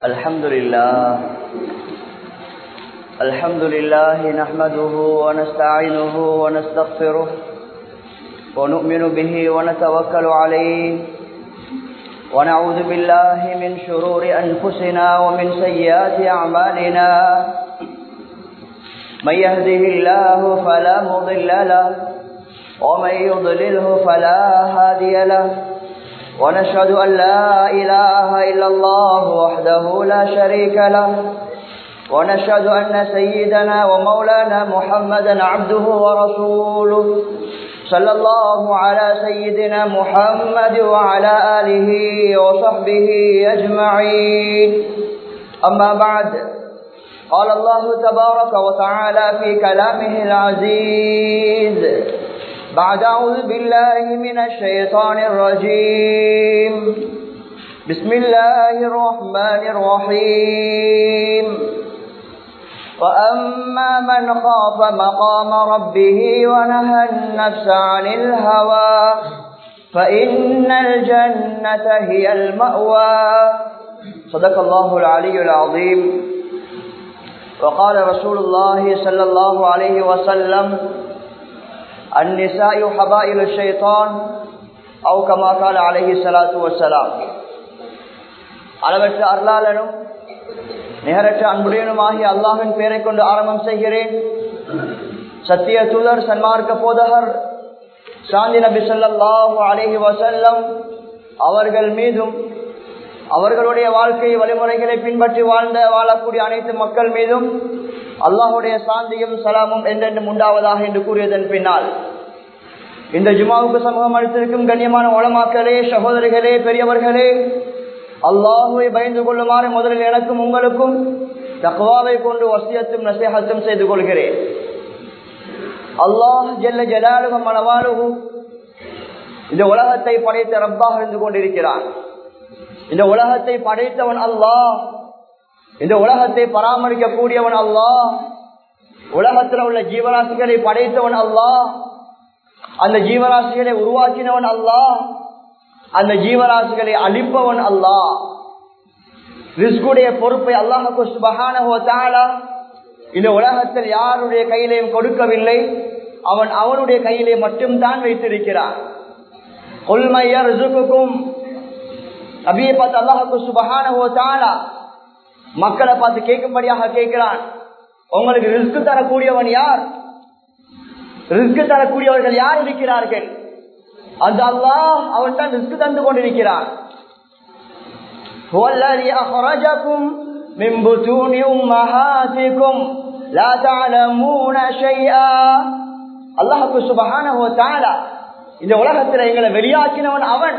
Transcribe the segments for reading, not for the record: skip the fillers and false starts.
الحمد لله نحمده ونستعينه ونستغفره ونؤمن به ونتوكل عليه ونعوذ بالله من شرور أنفسنا ومن سيئات أعمالنا من يهده الله فلا مضل له ومن يضلله فلا هادي له ونشهد أن لا إله إلا الله وحده لا شريك له ونشهد أن سيدنا ومولانا محمدا عبده ورسوله صلى الله على سيدنا محمد وعلى آله وصحبه أجمعين أما بعد قال الله تبارك وتعالى في كلامه العزيز بعد أعوذ بالله من الشيطان الرجيم بسم الله الرحمن الرحيم وأما من خاف مقام ربه ونهى النفس عن الهوى فإن الجنة هي المأوى صدق الله العلي العظيم وقال رسول الله صلى الله عليه وسلم النساء حبائل الشيطان أو كما قال عليه الصلاة والسلام. அளவற்ற அருளாளனும் நிகரற்ற அன்புடையனுமாகிய அல்லாஹ்வின் பெயரை கொண்டு ஆரம்பம் செய்கிறேன். சத்திய தூதர் சன்மார்க்க போதகர் சாந்தி நபி ஸல்லல்லாஹு அலைஹி வஸல்லம் அவர்கள் மீதும் அவர்களுடைய வாழ்க்கை வழிமுறைகளை பின்பற்றி வாழக்கூடிய அனைத்து மக்கள் மீதும் அல்லாஹுடைய சாந்தியும் சலாமும் என்றென்றும் உண்டாவதாக என்று கூறியதன் பின்னால் இந்த ஜுமாவுக்கு சமூகம் அளித்திருக்கும் கண்ணியமான உலமாக்களே, சகோதரிகளே, பெரியவர்களே, அல்லாஹுவை பயந்து கொள்ளுமாறு முதலில் எனக்கும் உங்களுக்கும் தக்வாவை கொண்டு வசியத்தும் நசீஹத்தும் செய்து கொள்கிறேன். அல்லாஹ் ஜல்ல ஜலாலுஹு மனவாலுஹு இந்த உலகத்தை படைத்த ரப்பாக இருந்து கொண்டிருக்கிறான். இந்த உலகத்தை படைத்தவன் அல்லாஹ், இந்த உலகத்தை பராமரிக்க கூடியவன் அல்லாஹ், உலகத்தில் உள்ள ஜீவராசிகளை படைத்தவன் அல்லாஹ், அந்த ஜீவராசிகளை உருவாக்கினவன் அல்லாஹ், அந்த ஜீவராசிகளை அழிப்பவன் அல்லாஹ். ரிஸ்குடைய பொறுப்பை அல்லாஹ்வுக்கு சுப்ஹானஹு வ தஆலா இந்த உலகத்தில் யாருடைய கையிலையும் கொடுக்கவில்லை, அவன் அவனுடைய கையிலே மட்டும்தான் வைத்திருக்கிறான். குல் மை யர்ஸுகுகும், நபியை பார்த்து அல்லாஹ்வுக்கு சுப்ஹானஹு வ தஆலா மக்களை பார்த்து கேட்கும்படியாக கேட்கிறான், உங்களுக்கு ரிஸ்க் தரக்கூடியவன் யார்? ரிஸ்க் தரக்கூடியவர்கள் யார் இருக்கிறார்கள்? அந்த அல்லாஹ் அவன் தான் ரிஸ்க் தந்து கொண்டிருக்கிறான். வல்லதி அஹ்ரஜகும் மின் புதூனி உம்மஹாதிகும் லா தஅலமூன ஷைஆ. அல்லாஹ் சுப்ஹானஹு வ தஆலா இந்த உலகத்தில் எங்களை வெளியாக்கினவன் அவன்.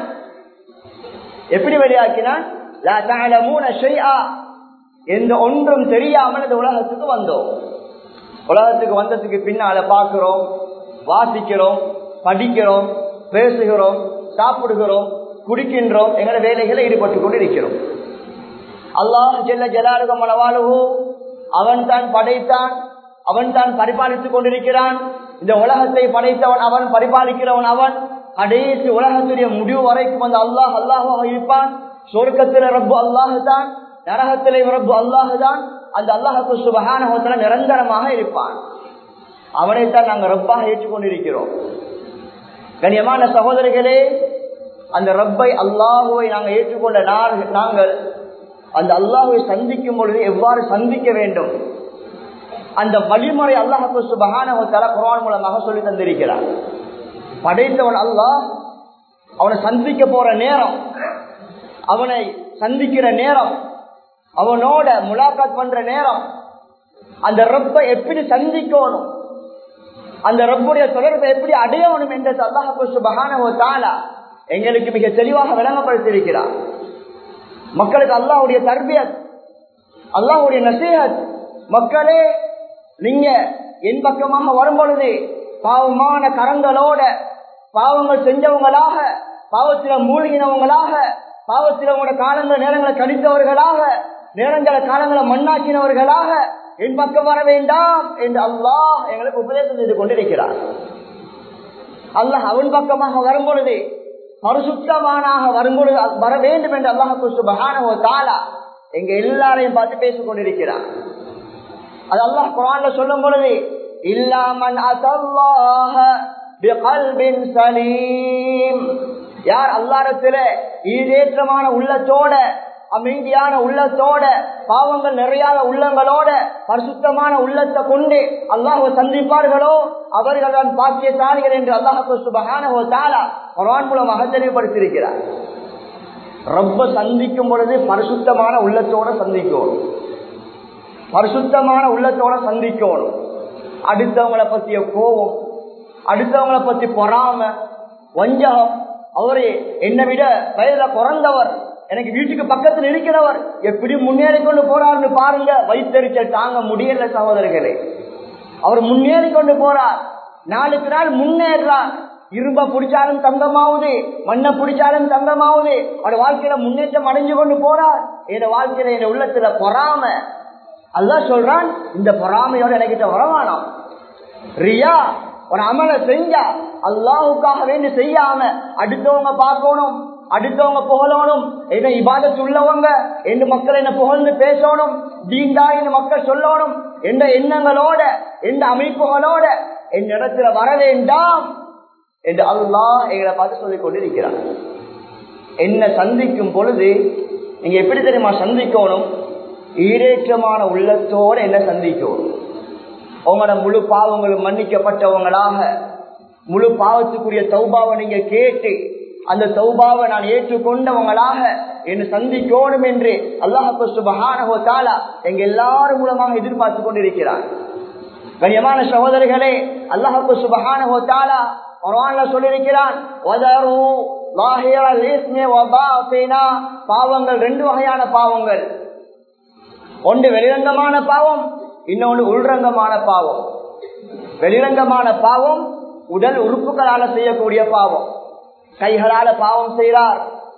எப்படி வெளியாக்கினான்? லா தஅலமூன ஷைஆ, எந்த ஒன்றும் தெரியாமல் இந்த உலகத்துக்கு வந்தோம். உலகத்துக்கு வந்ததுக்கு பின்னால பார்க்கிறோம், வாசிக்கிறோம், படிக்கிறோம், பேசுகிறோம், சாப்பிடுகிறோம், குடிக்கின்றோம், எங்களை வேலைகளை ஈடுபட்டு கொண்டு இருக்கிறோம். அல்லாஹ் ஜல்ல ஜலாலுஹு மனவாலுஹு அவன் தான் படைத்தான், அவன் தான் பரிபாலித்துக் கொண்டிருக்கிறான். இந்த உலகத்தை படைத்தவன் அவன், பரிபாலிக்கிறவன் அவன். கடைசி உலகத்துடைய முடிவு வரைக்கும் அந்த அல்லாஹ் அல்லாஹாக இருப்பான். சொர்க்கத்தில ரப்பு அல்லாஹ் தான், நரகத்திலே ரப்பு அல்லாஹ் தான். அந்த அல்லாஹ்வுக்கு சுப்ஹானஹு வ தஆலா நிரந்தரமாக இருப்பான். அவனைத்தான் நாங்கள் ரப்பாக ஏற்றுக்கொண்டிருக்கிறோம். கண்ணியமான சகோதரிகளே, அந்த ரப்பை அல்லாஹுவை நாங்கள் ஏற்றுக்கொண்ட நாங்கள் அந்த அல்லாஹுவை சந்திக்கும் பொழுது எவ்வாறு சந்திக்க வேண்டும், அந்த வழிமுறை அல்லாஹ்வுக்கு சுப்ஹானஹு வ தஆலா குர்ஆன் மூலமாக சொல்லி தந்திருக்கிறார். படைத்தவன் அல்லாஹ், அவனை சந்திக்க போற நேரம், அவனை சந்திக்கிற நேரம், அவனோட முலாகாத் பண்ற நேரம், அந்த ரப்பை எப்படி சந்திக்கணும், அந்த ரப்புடைய தொடர்பை எப்படி அடையணும் என்றது அல்லாஹ் சுப்ஹானஹு வ தஆலா எங்களுக்கு மிக தெளிவாக விளங்கப்படுத்தியிருக்கிறார். மக்களுக்கு அல்லாஹ்வுடைய தர்பியத், அல்லாஹ்வுடைய நசீஹத். மக்களே, நீங்க என் பக்கமாக வரும் பொழுது பாவமான கரங்களோட பாவங்கள் செஞ்சவங்களாக, பாவத்தில மூழ்கினவங்களாக, பாவத்தில உங்களோட காலங்கள் நேரங்களை கழித்தவர்களாக, நேரங்கள காலங்களை மண்ணாக்கினவர்களாக என் பக்கம் வர வேண்டாம் என்று அல்லாஹ் எங்களுக்கு உபதேசம் செய்து கொண்டிருக்கிறார். அல்லாஹ் அவன் பக்கமாக வரும் பொழுது பரிசுத்தமானாக வரும்பொழுது வர வேண்டும் என்று அல்லாஹ் சுப்ஹானஹு வ தஆலா எங்க எல்லாரையும் பார்த்து பேசிக் கொண்டிருக்கிறான். அது அல்லாஹ் குர்ஆன்ல சொல்லும் பொழுது இல்லா மன் அத்தல்லாஹ பிகல்பின் சலீம், யார் அல்லாஹ்விடத்தில ஈடேற்றமான உள்ளத்தோட அமைதியான உள்ளத்தோட பாவங்கள் நிறையாத உள்ளங்களோட பரிசுத்தமான உள்ளத்தை கொண்டு அல்லாஹ்வை சந்திப்பார்களோ அவர்கள் தான் பாக்கியசாலிகள் என்று அல்லாஹ் சுப்ஹானஹு வ தஆலா குர்ஆன் மூலமாக தெளிவுபடுத்தியிருக்கிறார். ரப்ப சந்திக்கும் பொழுது பரிசுத்தமான உள்ளத்தோட சந்திக்கணும், பரிசுத்தமான உள்ளத்தோட சந்திக்கணும். அடுத்தவங்களை பற்றிய கோபம், அடுத்தவங்களை பற்றி பொறாம, வஞ்சகம், அவரு என்னை விட வயதுல குறைந்தவர், எனக்கு வீட்டுக்கு பக்கத்தில் இருக்கிறவர் எப்படி முன்னேறி கொண்டு போறாருன்னு பாருங்க. வைத்தறிச்சல் தாங்க முடியல சகோதரர்களே. அவர் முன்னேறி கொண்டு போறார், நாளுக்கு நாள் முன்னேறார். இரும்ப பிடிச்சாலும் தங்கமாவுது, மண்ணை பிடிச்சாலும் தங்கமாவுது. அவர் வாழ்க்கையில முன்னேற்றம் அடைஞ்சு கொண்டு போறார். என் வாழ்க்கையில என் உள்ளத்துல பொறாம, அல்லாஹ் சொல்றான் இந்த பொறாமையோட எனக்கிட்ட வரவானாம். ரியா ஒரு அமலை செஞ்சா அல்லாஹுக்காக வேண்டி செய்யாம அடுத்தவங்க பார்க்கணும், அடுத்தவங்க புகழணும், என்ன இபாதத் உள்ளவங்க என்று மக்கள் என்ன புகழ்ந்து பேசணும், தீண்டா என்று மக்கள் சொல்லணும் என்ற எண்ணங்களோட எந்த அமைப்புகளோட என் இடத்துல வர வேண்டாம் என்று அல்லாஹ் எங்களை பார்த்து சொல்லிக் கொண்டிருக்கிறார். என்ன சந்திக்கும் பொழுது நீங்க எப்படி தெரியுமா சந்திக்கணும்? ஈடேற்றமான உள்ளத்தோட என்ன சந்திக்கணும். உங்களோட முழு பாவங்களும் மன்னிக்கப்பட்டவங்களாக, முழு பாவத்துக்குரிய தௌபாவை நீங்க கேட்டு அந்த தௌபாவை நான் ஏற்றுக்கொண்டவங்களாக என்ன சந்திக்கணும் என்று அல்லாஹ் சுப்ஹானஹு வ தஆலா எங்க எல்லாரும் மூலமாக எதிர்பார்த்து கொண்டிருக்கிறார். கண்ணியமான சகோதரர்களே, அல்லாஹ் சுப்ஹானஹு வ தஆலா குர்ஆன்ல சொல்லியிருக்கிறான், வதரு லாஹிரல் இஸ்மி வ பாத்தினா, பாவங்கள் ரெண்டு வகையான பாவங்கள். ஒன்று வெளிரங்கமான பாவம், இன்னொன்று உள்ரங்கமான பாவம். வெளிரங்கமான பாவம் உடல் உறுப்புகளால செய்யக்கூடிய பாவம். கைகளால பாவம் செய்கிறார்,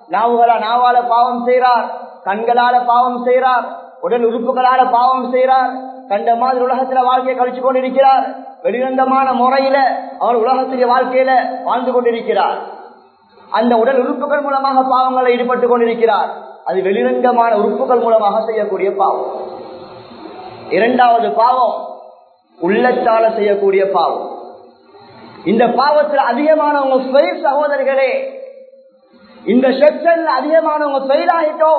நாவால பாவம் செய்கிறார், கண்களால பாவம் செய்கிறார், உடல் உறுப்புகளால பாவம் செய்கிறார். கண்ட மாதிரி உலகத்துல வாழ்க்கையை கழிச்சு கொண்டிருக்கிறார். வெளிரங்கமான முறையில அவர் உலகத்துடைய வாழ்க்கையில வாழ்ந்து கொண்டிருக்கிறார். அந்த உடல் உறுப்புகள் மூலமாக பாவங்களை ஈடுபட்டு கொண்டிருக்கிறார். அது வெளிரங்கமான உறுப்புகள் மூலமாக செய்யக்கூடிய பாவம். இரண்டாவது பாவம் உள்ளத்தால செய்யக்கூடிய பாவம். இந்த பாவத்தில் அதிகமானவங்க ஃபெயில் சகோதரர்களே. இந்த செக்ஷன்ல அதிகமானவங்க ஃபெயில் ஆகிட்டோம்.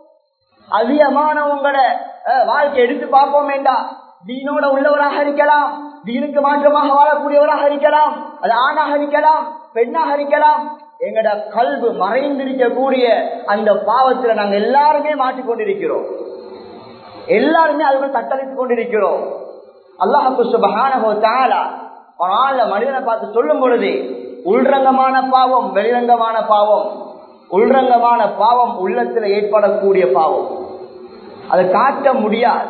அதிகமானவங்கள வாழ்க்கை எடுத்து பார்ப்போம் வேண்டாம். தீனோட உள்ளவராக இருக்கலாம், தீனுக்கு மாற்றமாக வாழக்கூடியவராக இருக்கலாம், அது ஆணாக இருக்கலாம், பெண்ணாக இருக்கலாம். எங்கட கல்வி மறைந்திருக்கக்கூடிய அந்த பாவத்துல நாங்க எல்லாருமே மாற்றிக்கொண்டிருக்கிறோம், எல்லாருமே அதுக்கு தத்தளித்துக் கொண்டிருக்கிறோம். அல்லாஹ் சுப்ஹானஹு வ தஆலா குர்ஆன்ல மனிதனை பார்த்து சொல்லும் பொழுது உள்ரங்கமான பாவம், வெளிரங்கமான பாவம். உள்ரங்கமான பாவம் உள்ளத்துல ஏற்படக்கூடிய பாவம். அதை காட்ட முடியாது,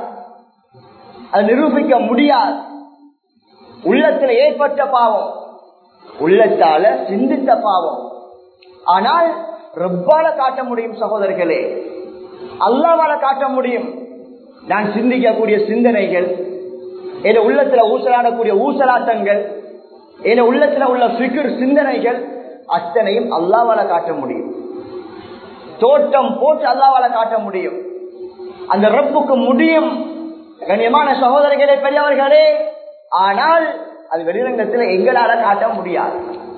அதை நிரூபிக்க முடியாது. உள்ளத்துல ஏற்பட்ட பாவம், உள்ளத்தால சிந்தித்த பாவம். ஆனால் ரப்பால காட்ட முடியும் சகோதரர்களே, அல்லாஹ்வால காட்ட முடியும். நான் சிந்திக்கக்கூடிய சிந்தனைகள், என் உள்ளத்துல ஊசலாடக்கூடிய ஊசலாட்டங்கள், என் உள்ளத்துல உள்ள ஃபிக்ர் சிந்தனைகள் அத்தனையும் அல்லாஹ்வால காட்ட முடியும். தோட்டம் போட்டு அல்லாஹ்வால காட்ட முடியும். அந்த ரப்புக்கு முடியும். கண்ணியமான சகோதரர்களே, பெரியவர்களே, ஆனால் அது வெளிரங்கத்தில் எங்களால காட்ட முடியாது.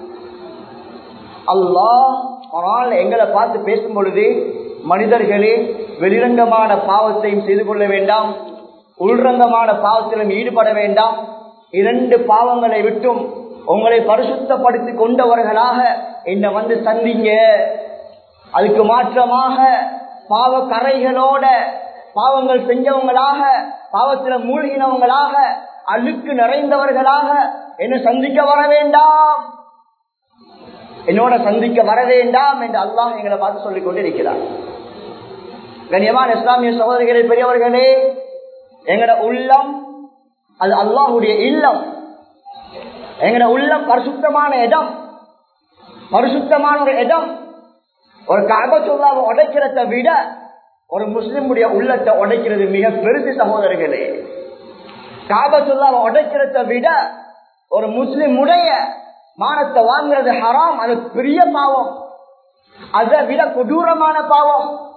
அல்லாஹ் குர்ஆன்ல எங்களை பார்த்து பேசும் பொழுது, மனிதர்களே வெளிரங்கமான பாவத்தையும் செய்து கொள்ள வேண்டாம், உள்ரங்கமான பாவத்திலும் ஈடுபட வேண்டாம். இரண்டு பாவங்களை விட்டும் உங்களை பரிசுத்தப்படுத்தி கொண்டவர்களாக என்ன வந்து சந்திங்க. அதுக்கு மாற்றமாக பாவ கரைகளோட பாவங்கள் செஞ்சவங்களாக, பாவத்தில மூழ்கினவங்களாக, அழுக்கு நிறைந்தவர்களாக என்ன சந்திக்க வர வேண்டாம், என்னோட சந்திக்க வர வேண்டாம் என்று அல்லாஹ் எங்களை பார்த்து சொல்லிக் கொண்டிருக்கிறார். கண்ணியமான இஸ்லாமிய சகோதரிகளே, பெரியவர்களே, எங்கட உள்ளம் அது அல்லாஹ்வுடைய இல்லம். எங்கட உள்ளம் பரிசுத்தமான இடம், பரிசுத்தமான ஒரு இடம். ஒரு கஅபத்துல்லாஹ்வை உடைக்கிறத விட ஒரு முஸ்லிமுடைய உள்ளத்தை உடைக்கிறது மிக பெருசு சகோதரர்களே. கஅபத்துல்லாஹ்வை உடைக்கிறத விட ஒரு முஸ்லிமுடைய மானத்தை வாங்குறது ஹராம், அது பெரிய பாவம், அதை விட கொடூரமான பாவம்.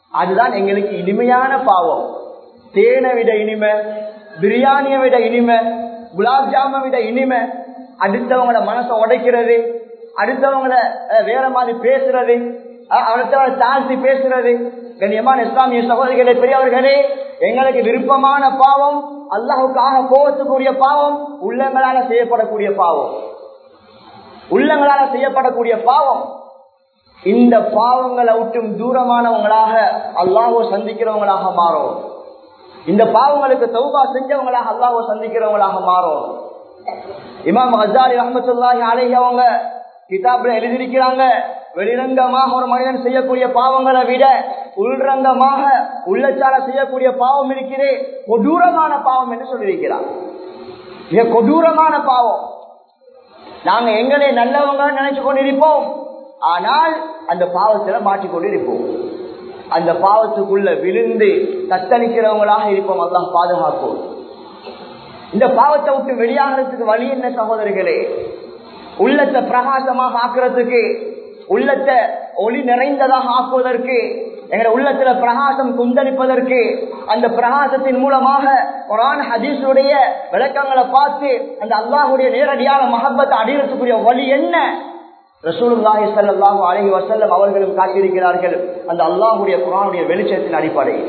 அதுதான் எங்களுக்கு இனிமையான பாவம். தேனை விட இனிமை, பிரியாணியை விட இனிமை, குலாப் ஜாமை விட இனிமை, அடுத்தவங்கள மனசை உடைக்கிறது, அடுத்தவங்கள வேற மாதிரி பேசுறது, அடுத்தவங்களை தாழ்த்தி பேசுறது. கண்ணியமான இஸ்லாமிய சகோதரிகளே, பெரியவர்களே, எங்களுக்கு விருப்பமான பாவம், அல்லாஹுக்காக கோபத்துக்குரிய பாவம், உள்ளங்களால செய்யப்படக்கூடிய பாவம். உள்ளங்களால செய்யப்படக்கூடிய பாவம். இந்த பாவங்களை விட்டும் தூரமானவங்களாக அல்லாஹ்வை சந்திக்கிறவங்களாக மாறும். இந்த பாவங்களுக்கு தௌபா செஞ்சவங்களாக அல்லாஹ்வை சந்திக்கிறவங்களாக மாறும். இமாம் கஸாலி ரஹ்மத்துல்லாஹி அலைஹி அவங்க கிதாப்ல எழுதியிருக்கிறாங்க, வெளிரங்கமாக ஒரு மனிதன் செய்யக்கூடிய பாவங்களை விட உள்ரங்கமாக உள்ளச்சால செய்யக்கூடிய பாவம் இருக்கிறே கொடூரமான பாவம் என்று சொல்லியிருக்கிறார். மிக கொடூரமான பாவம். நாங்க எங்களை நல்லவங்க நினைச்சு கொண்டிருப்போம், ஆனால் அந்த பாவத்துல மாட்டிக்கொண்டிருப்போம். அந்த பாவத்துக்குள்ள விழுந்து தத்தளிக்கிறவங்களாக இருப்போம். அல்லாஹ் பாதுகாப்போம். இந்த பாவத்தை விட்டு வெளியாகிறதுக்கு வழி என்ன சகோதரிகளே? உள்ளத்தை பிரகாசமாக ஆக்குறதுக்கு, உள்ளத்தை ஒளி நிறைந்ததாக ஆக்குவதற்கு, எங்க உள்ளத்துல பிரகாசம் குந்தளிப்பதற்கு, அந்த பிரகாசத்தின் மூலமாக குர்ஆன் ஹதீஸுடைய விளக்கங்களை பார்த்து அந்த அல்லாஹ்வுடைய நேரடியான மஹப்பத்தை அடையறதுக்குரிய வழி என்ன? ரசூலுல்லாஹி ஸல்லல்லாஹு அலைஹி வஸல்லம் அவர்களும் காட்டியிருக்கிறார்கள். அந்த அல்லாஹ்வுடைய குர்ஆனுடைய வெளிச்சத்தின் அடிப்படையில்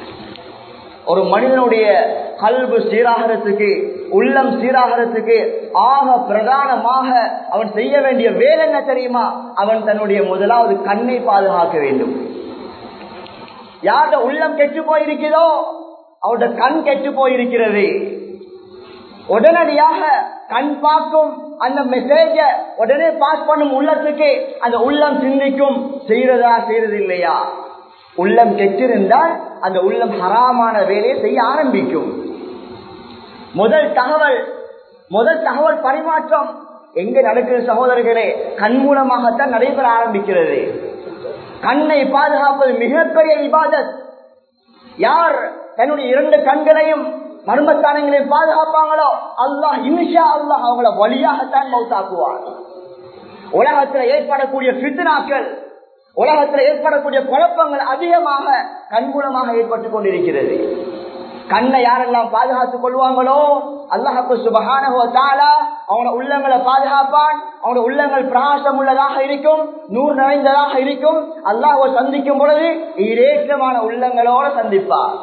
ஒரு மனிதனுடைய கல்பு சீராகிறதுக்கு, உள்ளம் சீராகிறதுக்கு ஆக பிரதானமாக அவன் செய்ய வேண்டிய வேலை என்ன தெரியுமா? அவன் தன்னுடைய முதலாவது கண்ணை பாதுகாக்க வேண்டும். யாருடைய உள்ளம் கெட்டு போயிருக்கிறதோ அவருடைய கண் கெட்டு போயிருக்கிறது. உடனடியாக கண் பார்க்கும், அந்த மெசேஜ உடனே பாஸ் பண்ணும் உள்ளத்துக்கு அந்த உள்ளம் சிந்திக்கும், செய்யறதா செய்யறது இல்லையா. உள்ளம் கெட்டிருந்தால் அந்த உள்ளம் ஹராமான வேலையை செய்ய ஆரம்பிக்கும். முதல் தகவல் பரிமாற்றம் எங்க நடக்குது சகோதரர்களே? கண் மூலமாகத்தான் நடைபெற ஆரம்பிக்கிறது. கண்ணை பாதுகாப்பது மிகப்பெரிய இபாதத். யார் தன்னுடைய 2 கண்களையும் மர்மஸ்தானங்களையும் பாதுகாப்பாங்களோ அல்லாஹ் இன்ஷா அல்லாஹ் அவங்கள வழியாகத்தான் மௌத்தாக்குவார். உலகத்தில் ஏற்படக்கூடிய ஃபித்னாக்கள், உலகத்தில் ஏற்படக்கூடிய குழப்பங்கள் அதிகமாக கண்மூலமாக ஏற்பட்டுக் கொண்டிருக்கிறது. கண்ணை யாரெல்லாம் பாதுகாத்துக் கொள்வாங்களோ அல்லாஹ் சுப்ஹானஹு வ தஆலா அவங்களோட உள்ளங்களை பாதுகாப்பான். அவங்களோட உள்ளங்கள் பிரகாசம் உள்ளதாக இருக்கும், நூறு நிறைந்ததாக இருக்கும். அல்லாஹ்வை சந்திக்கும் பொழுது ஈரேற்றமான உள்ளங்களோட சந்திப்பார்.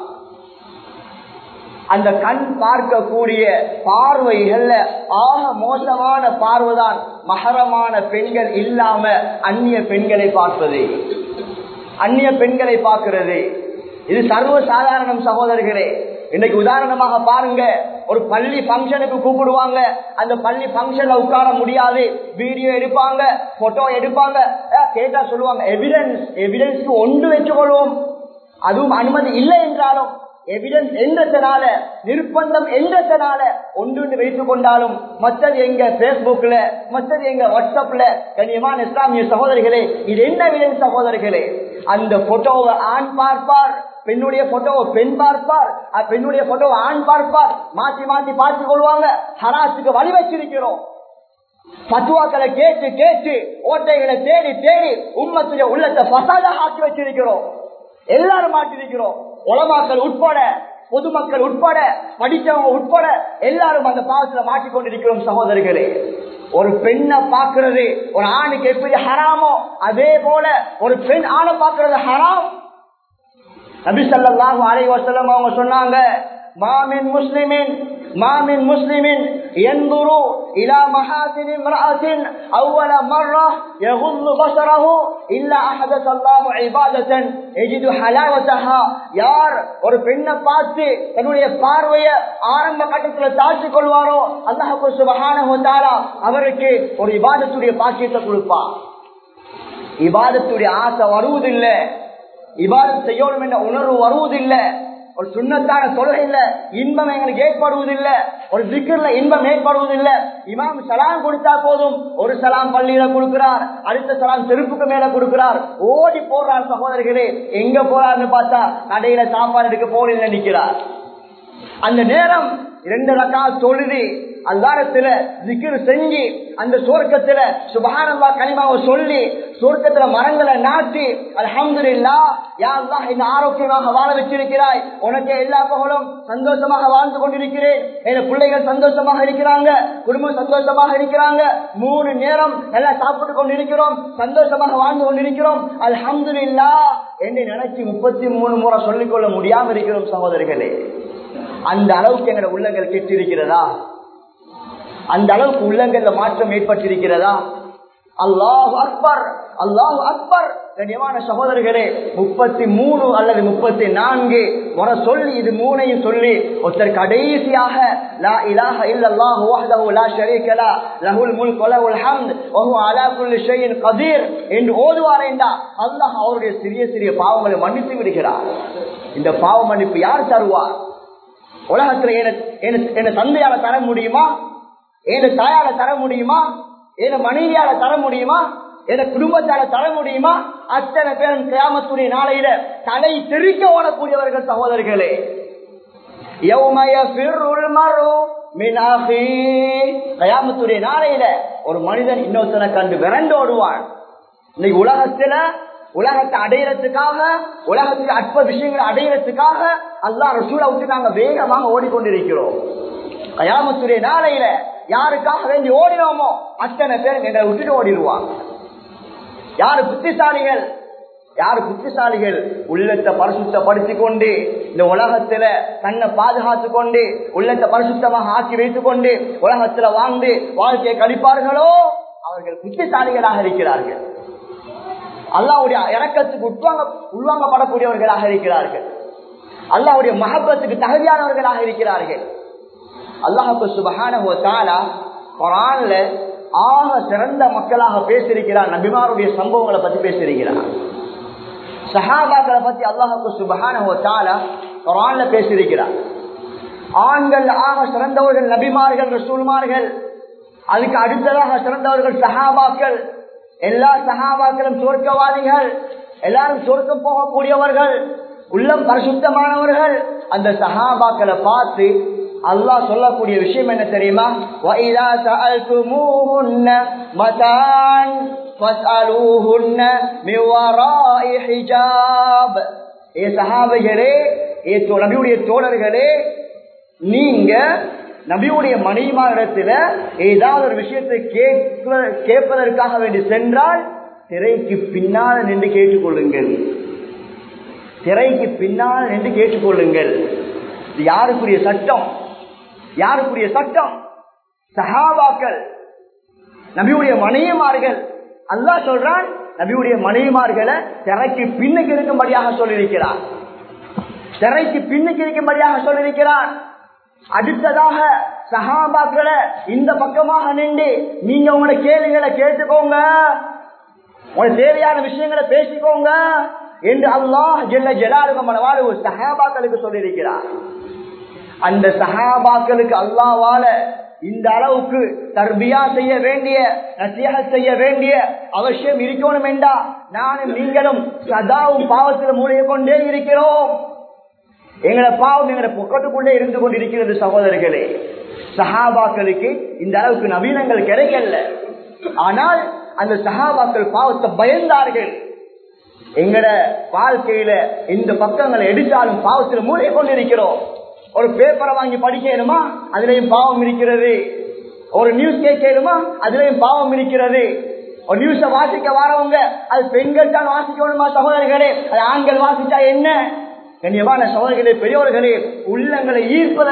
அந்த கண் பார்க்கக்கூடிய பார்வைகள்ல ஆக மோசமான பார்வைதான் மஹரமான பெண்கள் இல்லாம அந்நிய பெண்களை பார்ப்பது, அந்நிய பெண்களை பார்க்கிறது. இது சர்வ சாதாரணம் சகோதரர்களே. இன்னைக்கு உதாரணமாக பாருங்க, ஒரு பள்ளி பங்கனுக்கு கூப்பிடுவாங்க, அந்த பள்ளி பங்கன்ல உட்கார முடியாது, வீடியோ எடுப்பாங்க, போட்டோ எடுப்பாங்க. கேட்டா சொல்லுவாங்க எவிடன்ஸ்க்கு ஒன்று வச்சுக்கொள்வோம். அதுவும் அனுமதி இல்லை என்றாலும் எவிடன்ஸ் என்றதுனால, நிர்பந்தம் என்றதுனால ஒன்று வைத்துக் கொண்டாலும் மற்றது எங்க பேஸ்புக்ல, மற்றது எங்க வாட்ஸ்அப்ல. கண்ணியமான இஸ்லாமிய சகோதரிகளே, இது என்ன எவிடன்ஸ் சகோதரிகளே? அந்த போட்டோவை ஆண் பார்ப்பார், பெண்ணுடைய போட்டோவை பெண் பார்ப்பார், பெண்ணுடைய போட்டோவை ஆண் பார்ப்பார், மாற்றி மாற்றி பார்த்துக் கொள்வாங்க. ஹராத்துக்கு வழி வச்சிருக்கிறோம். பத்துவாக்களை கேட்டு கேட்டு, ஓட்டைகளை தேடி தேடி உம்மத்துடைய உள்ளத்தை பசாதாக ஆக்கி வச்சிருக்கிறோம். எல்லாரும் மாட்டிருக்கிறோம். உலமாக்கள் உட்பட, பொதுமக்கள் உட்பட, படித்தவங்க உட்பட எல்லாரும் அந்த பாவத்துல மாட்டிக்கொண்டிருக்கிறோம் சகோதரிகளே. ஒரு பெண்ணை பார்க்கிறது ஒரு ஆணுக்கு எப்படி ஹராமோ அதே போல ஒரு பெண் ஆணை பார்க்கிறது ஹராம். நபி ஸல்லல்லாஹு அலைஹி வஸல்லம் அவங்க சொன்னாங்க, மாமின் முஸ்லிமின் யன்துரு இலா மஹாசின் இம்ராஅத்தின் அவ்வல மர்ரா யகுல்லு பஸரஹு இல்லா அஹதஸல்லாஹு இபாதத்தன் யஜிது ஹலாவதஹா. யார் ஒரு பெண்ணை பார்த்து தன்னுடைய பார்வையை ஆரம்ப கட்டத்தில் தாழ்த்திக் கொள்வாரோ அல்லாஹ் சுப்ஹானஹு வ தஆலா அவருக்கு ஒரு இபாதத்துடைய பாக்கியத்தை கொடுப்பார். இபாதத்துடைய ஆசை வருவதில்லை, இபாதத் செய்யணும் என்ற உணர்வு வருவதில்லை. ஒரு சுன்னத்தான தொழுகையில இன்பம் எங்களுக்கு ஏற்படுவதில்லை, ஒரு திக்ர்ல இன்பம் ஏற்படுவதில்லை. இமாம் சலாம் கொடுத்தா போதும், ஒரு சலாம் பள்ளியில கொடுக்கிறார், அடுத்த சலாம் செருப்புக்கு மேல கொடுக்கிறார், ஓடி போறார் சகோதரர்களே. எங்க போறாருன்னு பார்த்தா கடையில சாப்பாடு எடுக்க போறேன்னு நினைக்கிறார். அந்த நேரம் 2 ரக்காத் தொழுது அல்லாஹ்விடத்துல zikr செஞ்சு அந்த சொர்க்கத்துல சுப்ஹானல்லாஹ் கலிமாவை சொல்லி சொர்க்கத்துல மரங்களை நாட்டி அல்ஹம்துலில்லாஹ் யா அல்லாஹ் என்ன ஆரோக்கியமாக வாழ வச்சிருக்கிறாய், உனக்கு எல்லா புகழும், சந்தோஷமாக வாழ்ந்து கொண்டிருக்கிறேன், என் பிள்ளைகள் சந்தோஷமாக இருக்கிறாங்க, குடும்பம் சந்தோஷமாக இருக்கிறாங்க, 3 நேரம் நல்லா சாப்பிட்டு கொண்டிருக்கிறோம், சந்தோஷமாக வாழ்ந்து கொண்டிருக்கிறோம், அல்ஹம்துலில்லாஹ் என்று நினைச்சு 33 முறை சொல்லிக்கொள்ள முடியாம இருக்கிறோம் சகோதரர்களே. அந்த அளவுக்கு எங்க உள்ளங்கள் கெட்டிருக்கிறதா? அந்த அளவுக்கு உள்ளங்கள்ல மாற்றம் ஏற்பட்டிருக்கிறதா? அல்லாஹு அக்பர், அல்லாஹு அக்பர். கண்ணியமான சகோதரர்களே, 33 அல்லது 34 முறை சொல்லி, இது 3ஐயும் சொல்லி ஒருத்தர் கடைசியாக லா இலாஹ இல்லல்லாஹு வஹ்தஹு லா ஷரீக லஹு லஹுல் முல்கு வ லஹுல் ஹம்து வ ஹுவ அலா குல்லி ஷைஇன் கதீர் என்று ஓதுவார் என்றால் அல்லாஹ் அவருடைய சிறிய சிறிய பாவங்களை மன்னித்து விடுகிறார். இந்த பாவ மன்னிப்பு யார் தருவார்? உலகத்தில் என்ன தந்தையால தர முடியுமா? என் தாயால தர முடியுமா? என் மனைவியால தர முடியுமா? என் குடும்பத்தால தர முடியுமா? அத்தனை பேரும் கியாமத்துடைய நாளையில தலை தெறிக்க ஓடக்கூடியவர்கள் சகோதரர்களே. கியாமத்துடைய நாளையில ஒரு மனிதன் இன்னொருத்தனை கண்டு விரண்டு ஓடுவான். இன்னைக்கு உலகத்தை அடையிறதுக்காக, உலகத்துக்கு அற்ப விஷயங்களை அடையிறதுக்காக அல்லாஹ் ரசூலை விட்டு நாங்க வேகமாக ஓடிக்கொண்டிருக்கிறோம். கயாமத்துடைய நாளையில யாருக்காக வேண்டி ஓடினோமோ அத்தனை பேர் எங்களை விட்டுட்டு ஓடிடுவாங்க. யாரு புத்திசாலிகள்? யாரு புத்திசாலிகள்? உள்ளத்தை பரிசுத்தப்படுத்திக் கொண்டு இந்த உலகத்துல தன்னை பாதுகாத்துக் கொண்டு உள்ளத்தை பரிசுத்தமாக ஆக்கி வைத்துக் கொண்டு உலகத்துல வாழ்ந்து வாழ்க்கையை கழிப்பார்களோ அவர்கள் புத்திசாலிகளாக இருக்கிறார்கள். அல்லாஹ்வுடைய இரக்கத்துக்கு உள்வாங்கப்படக்கூடியவர்களாக இருக்கிறார்கள். அல்லாஹ்வுடைய மஹப்பத்துக்கு தகுதியானவர்களாக இருக்கிறார்கள். அல்லாஹ் சுப்ஹானஹு வ தஆலா குர்ஆன்ல ஆக சிறந்த மக்களாக பேசியிருக்கிறார். நபிமாருடைய சம்பவங்களை பத்தி பேசியிருக்கிறார். சஹாபாக்களை பத்தி அல்லாஹ் சுப்ஹானஹு வ தஆலா குர்ஆன்ல பேசியிருக்கிறார். ஆண்கள் ஆக சிறந்தவர்கள் நபிமார்கள், ரசூல்மார்கள். அதுக்கு அடுத்ததாக சிறந்தவர்கள் சஹாபாக்கள். எல்லா சஹாபாக்களும் சொர்க்கவாதிகள், எல்லாரும் சொர்க்கம் போகக்கூடியவர்கள், உள்ளம் பரிசுத்தமானவர்கள். அந்த சஹாபாக்களை பார்த்து அல்லாஹ் சொல்லக்கூடிய விஷயம் என்ன தெரியுமா? وَإِذَا سَأَلْتُمُوهُنَّ مَتَاعًا فَاسْأَلُوهُنَّ مِنْ وَرَاءِ حِجَابٍ. ஏ சஹாபிகளே, நபியுடைய தோழர்களே, நீங்க நபியுடைய மனைவிமாரிடத்துல ஏதாவது ஒரு விஷயத்தை கேட்பதற்காக வேண்டி சென்றால் திரைக்கு பின்னால் நின்று கேட்டுக்கொள்ளுங்கள். திரைக்கு பின்னால் நின்று கேட்டுக்கொள்ளுங்கள். இது யாருக்குரிய சட்டம்? யாருக்குரிய சட்டம்? சஹாபாக்கள், நபியுடைய மனைவிமார்கள். அல்லாஹ் சொல்றான் நபியுடைய மனைவிமார்களை திரைக்கு பின்னுக்கு இருக்கும்படியாக சொல்லியிருக்கிறார். திரைக்கு பின்னுக்கு இருக்கும்படியாக சொல்லியிருக்கிறான். அடுத்ததாக சஹாபாக்களை இந்த பக்கமாக நின்று நீங்க உங்களோட கேள்விகளை கேட்டுக்கோங்க, உங்களுக்கு தேவையான விஷயங்களை பேசிக்கோங்க என்று அல்லாஹ் ஜல்ல ஜலாலுஹு சஹாபாக்களுக்கு சொல்லியிருக்கிறார். அந்த சஹாபாக்களுக்கு அல்லாஹ்வால இந்த அளவுக்கு தர்பியா செய்ய வேண்டிய, நசீஹத் செய்ய வேண்டிய அவசியம் இருக்கணும் என்றா நானும் நீங்களும் சதாவும் பாவத்தில் மூழ்கி கொண்டே இருக்கிறோம். எங்களை பாவம் எங்களை பொக்கத்துக்குள்ளே இருந்து கொண்டிருக்கிறது சகோதரர்களே. சஹாபாக்களுக்கு இந்த அளவுக்கு நவீனங்கள் கிடைக்கல. ஆனால் அந்த சஹாபாக்கள் பாவத்தை பயந்தார்கள். எங்கட வாழ்க்கையில இந்த பக்கங்களை எடுத்தாலும் பாவத்தில் மூழ்கி கொண்டிருக்கிறோம். ஒரு பேப்பரை வாங்கி படிக்கணுமா, அதுலயும் பாவம் இருக்கிறது. ஒரு நியூஸ் கேட்கணுமா, அதுலயும் பாவம் இருக்கிறது. ஒரு நியூஸ வாசிக்க வரவங்க அது பெண்கள் தான் வாசிக்கணுமா சகோதரர்களே? அது ஆண்கள் வாசிச்சா என்ன? கண்ணியமான சகோதரர்களே, பெரியவர்களே, உள்ளங்களை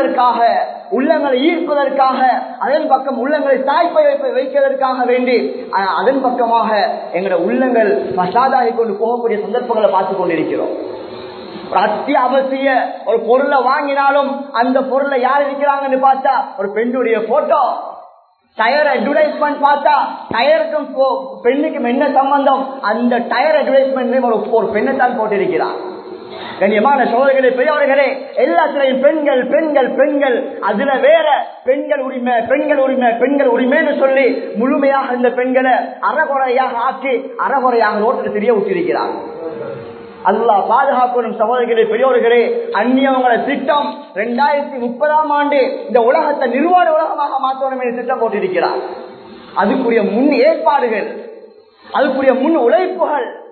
ஈர்ப்பதற்காக அதன் பக்கம் உள்ளங்களை தாய்ப்பை வைப்பதற்காக வேண்டி அதன் பக்கமாக எங்களுடைய உள்ளங்கள் மசாதாகி கொண்டு போகக்கூடிய சந்தர்ப்பங்களை பார்த்து கொண்டிருக்கிறோம். ஒரு அத்தியாவசிய ஒரு பொருளை வாங்கினாலும் அந்த பொருளை யார் இருக்கிறாங்கன்னு பார்த்தா ஒரு பெண்ணுடைய போட்டோ. டயர் அட்வர்டைஸ்மெண்ட் பார்த்தா டயருக்கும் பெண்ணுக்கும் என்ன சம்பந்தம்? அந்த டயர் அட்வர்டைஸ்மெண்ட் ஒரு பெண்ணை தான் போட்டிருக்கிறார். கண்ணியமான சகோதரர்களே, பெரியவர்களே, எல்லாத்திலையும் பெண்கள் பெண்கள் பெண்கள், அதுல வேற பெண்கள் உரிமை பெண்கள் உரிமை பெண்கள் உரிமைன்னு சொல்லி முழுமையாக இந்த பெண்களை அறகுறையாக ஆக்கி அறகுறையாக ரோட்டில் தெரிய விட்டிருக்கிறார். அல்லாஹ் பாதுகாக்கணும் சகோதரர்களே, பெரியவர்களே. அந்நியவங்களை திட்டம் 2030ஆம் ஆண்டு இந்த உலகத்தை நிர்வாண உலகமாக மாற்றணும் என்று திட்டம் போட்டிருக்கிறார். அதுக்குரிய முன் ஏற்பாடுகள், அதுக்குரிய முன் உழைப்புகள்,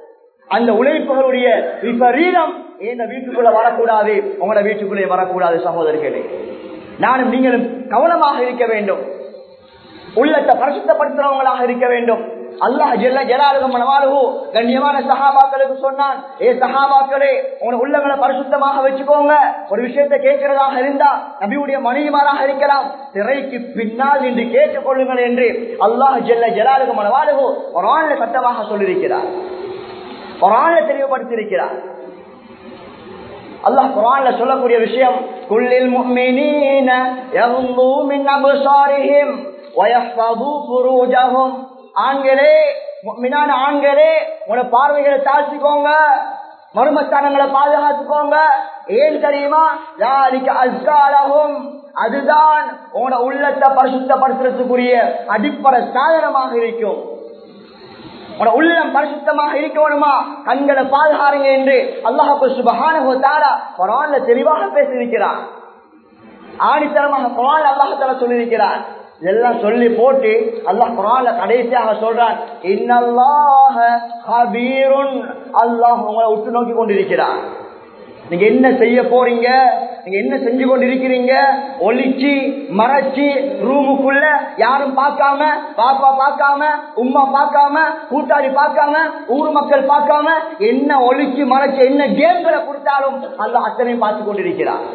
அந்த உழைப்புகளுடைய விபரீதம் இந்த வீட்டுக்குள்ள வரக்கூடாது, உங்களோட வீட்டுக்குள்ளே வரக்கூடாது. சகோதரர்களே, நானும் நீங்களும் கவனமாக இருக்க வேண்டும், உள்ளத்தை பரிசுத்தப்படுத்துறவங்களாக இருக்க வேண்டும். அல்லாஹ் ஜல்ல ஜலாலுஹு மனவாலுஹு கண்ணியமான சஹாபாக்களுக்கு சொன்னான், ஏ சஹாபாக்களே, உங்க உள்ளங்களை பரிசுத்தமாக வச்சுக்கோங்க. ஒரு விஷயத்தை கேட்கிறதாக இருந்தா நபியுடைய மனைவிமாராக இருக்கலாம், திரைக்கு பின்னால் நின்று கேட்டுக் கொள்ளுங்கள் என்று அல்லாஹ் ஜல்ல ஜலாலுஹு மனவாலுஹு குர்ஆன்ல சட்டமாக சொல்லியிருக்கிறார், குர்ஆன்ல தெளிவுபடுத்தியிருக்கிறார். அல்லாஹ் குர்ஆன்ல சொல்லக்கூடிய விஷயம், குல்லில் முஃமினீன யகுல்லூ மின் அப்சாரிஹிம் வயஹ்ஃபது ஃபுரூஜஹும். ஆண்களே, முஃமினான ஆண்களே, உங்களோட பார்வைகளை தாழ்த்திக்கோங்க, மர்மஸ்தானங்களை பாதுகாத்துக்கோங்க. ஏன் தெரியுமா? ذلك أزكى لهم. அதுதான் உங்களோட உள்ளத்தை பரிசுத்தப்படுத்துறதுக்குரிய அடிப்படை சாதனமாக இருக்கும். உள்ளம் பரிசுத்தமாக இருக்கணுமா, கண்களை பாதுகாருங்க என்று அல்லாஹ் சுப்ஹானஹு வ தஆலா குர்ஆன்ல தெளிவாக பேசியிருக்கிறார். ஆணித்தரமாக குர்ஆன்ல அல்லாஹ் தஆலா சொல்லியிருக்கிறார். இதெல்லாம் சொல்லி போட்டு அல்லாஹ் குர்ஆன்ல கடைசியாக சொல்றான், இன்னல்லாஹ கபீருன். அல்லாஹ் உங்களை உற்று நோக்கி கொண்டிருக்கிறார். நீங்க என்ன செய்ய போறீங்க, நீங்க என்ன செஞ்சு கொண்டிருக்கிறீங்க, ஒளிச்சு மறைச்சு ரூமுக்குள்ள யாரும் பார்க்காம, பாப்பா பார்க்காம, உம்மா பார்க்காம, கூட்டாளி பார்க்காம, ஊர் மக்கள் பார்க்காம, என்ன ஒளிச்சு மறைச்சு என்ன கேம்களை கொடுத்தாலும் அல்லாஹ் அத்தனையும் பார்த்து கொண்டிருக்கிறார்.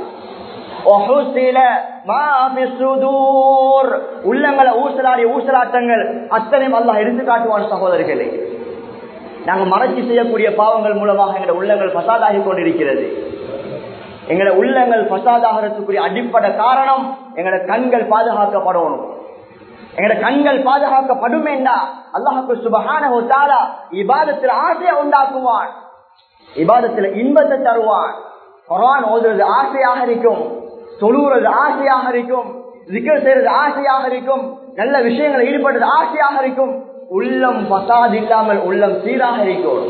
உள்ளங்களை ஊசலாடிய ஊசலாட்டங்கள் அத்தனையும் அல்லாஹ் எடுத்து காட்டுவான். சகோதரர்களே, நாங்க மறைச்சி செய்யக்கூடிய பாவங்கள் மூலமாக எங்களுடைய உள்ளங்கள் ஃபசாதாகி கொண்டிருக்கிறது. எங்களுடைய உள்ளங்கள் ஃபசாதாகிறதுக்குரிய அடிப்படை காரணம் எங்களுடைய கண்கள் பாதுகாக்கப்படணும். எங்களுடைய கண்கள் பாதுகாக்கப்படும் என்றா அல்லாஹ் சுப்ஹானஹு வ தஆலா இபாதத்தில் ஆசையை உண்டாக்குவான், இபாதத்தில் இன்பத்தை தருவான். குர்ஆன் ஓதுறது ஆசையாக இருக்கும், தொழுகிறது ஆசையாக இருக்கும், zikr செய்யறது ஆசையாக இருக்கும், நல்ல விஷயங்களை ஈடுபடுறது ஆசையாக இருக்கும். உள்ளம் பசாத் இல்லாமல் உள்ளம் சீராக இருக்கும்,